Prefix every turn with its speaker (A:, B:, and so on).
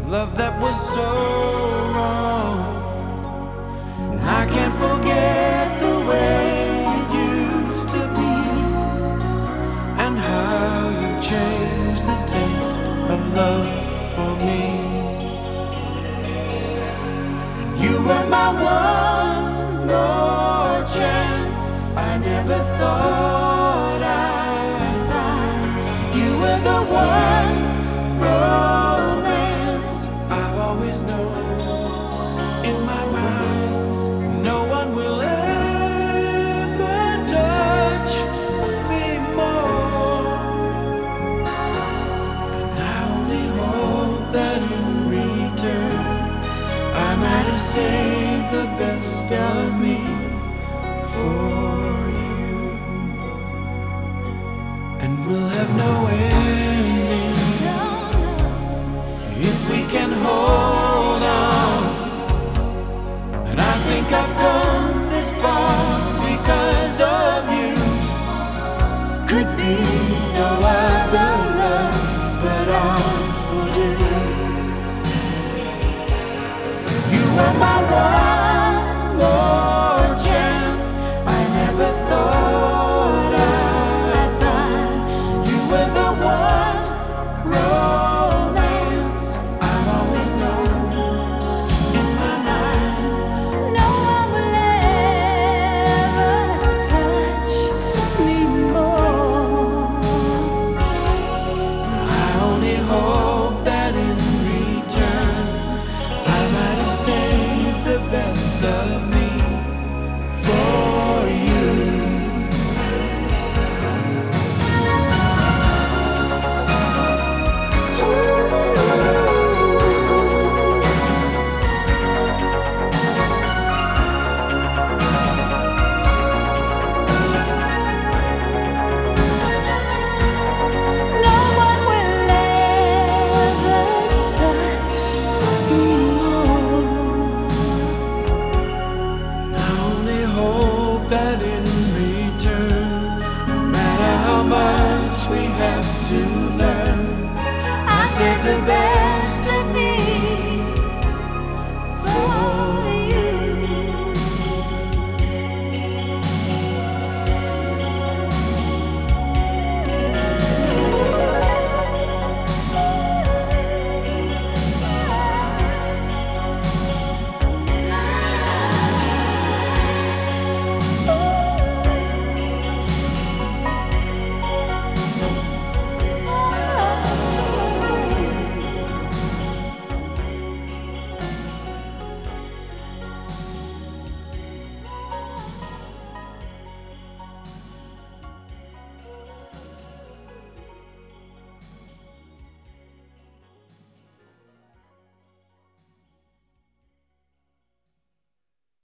A: love that was so wrong. And I can't forget the way it used to be, and how you changed the taste of love for me. You were my one more chance. I never thought I'd find. You were the one romance I've always known in my mind. No one will ever touch me more, and I only hope that in return I might have saved the best of me for you, and we'll have no ending if we can hold on. And I think I've come this far because of you. Could be no other love but ours will do. You are my one